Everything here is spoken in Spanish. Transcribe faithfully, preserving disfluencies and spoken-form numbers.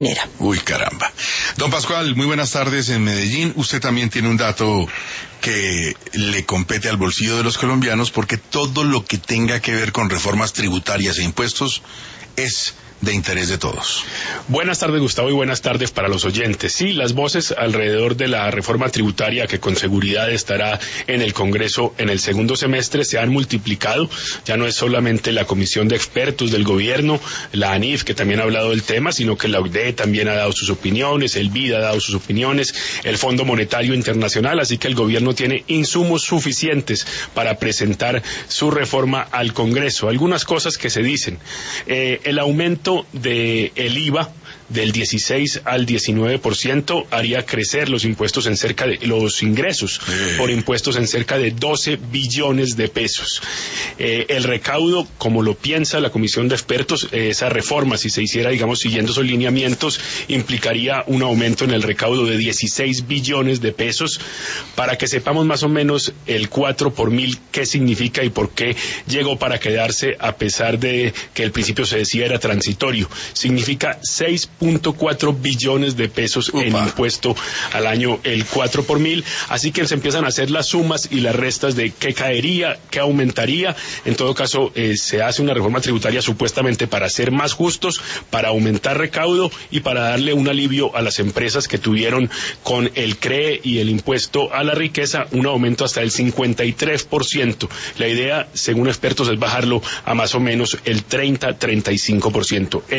Nera. Uy, caramba. Don Pascual, muy buenas tardes en Medellín. Usted también tiene un dato que le compete al bolsillo de los colombianos, porque todo lo que tenga que ver con reformas tributarias e impuestos es de interés de todos. Buenas tardes, Gustavo, y buenas tardes para los oyentes. Sí, las voces alrededor de la reforma tributaria, que con seguridad estará en el Congreso en el segundo semestre, se han multiplicado. Ya no es solamente la comisión de expertos del gobierno, la ANIF, que también ha hablado del tema, sino que la O C D E también ha dado sus opiniones, el BID ha dado sus opiniones, el Fondo Monetario Internacional, así que el gobierno tiene insumos suficientes para presentar su reforma al Congreso. Algunas cosas que se dicen. Eh, el aumento de el I V A del dieciséis al diecinueve por ciento haría crecer los impuestos en cerca de los ingresos eh. por impuestos en cerca de doce billones de pesos. Eh, el recaudo, como lo piensa la comisión de expertos, eh, esa reforma, si se hiciera, digamos, siguiendo esos lineamientos, implicaría un aumento en el recaudo de dieciséis billones de pesos. Para que sepamos más o menos el cuatro por mil, qué significa y por qué llegó para quedarse, a pesar de que el principio se decía era transitorio. Significa seis punto cuatro billones de pesos Upa. en impuesto al año, el cuatro por mil. Así que se empiezan a hacer las sumas y las restas de qué caería, qué aumentaría. En todo caso, eh, se hace una reforma tributaria supuestamente para ser más justos, para aumentar recaudo y para darle un alivio a las empresas que tuvieron con el C R E y el impuesto a la riqueza un aumento hasta el cincuenta y tres por ciento. La idea, según expertos, es bajarlo a más o menos el treinta a treinta y cinco por ciento.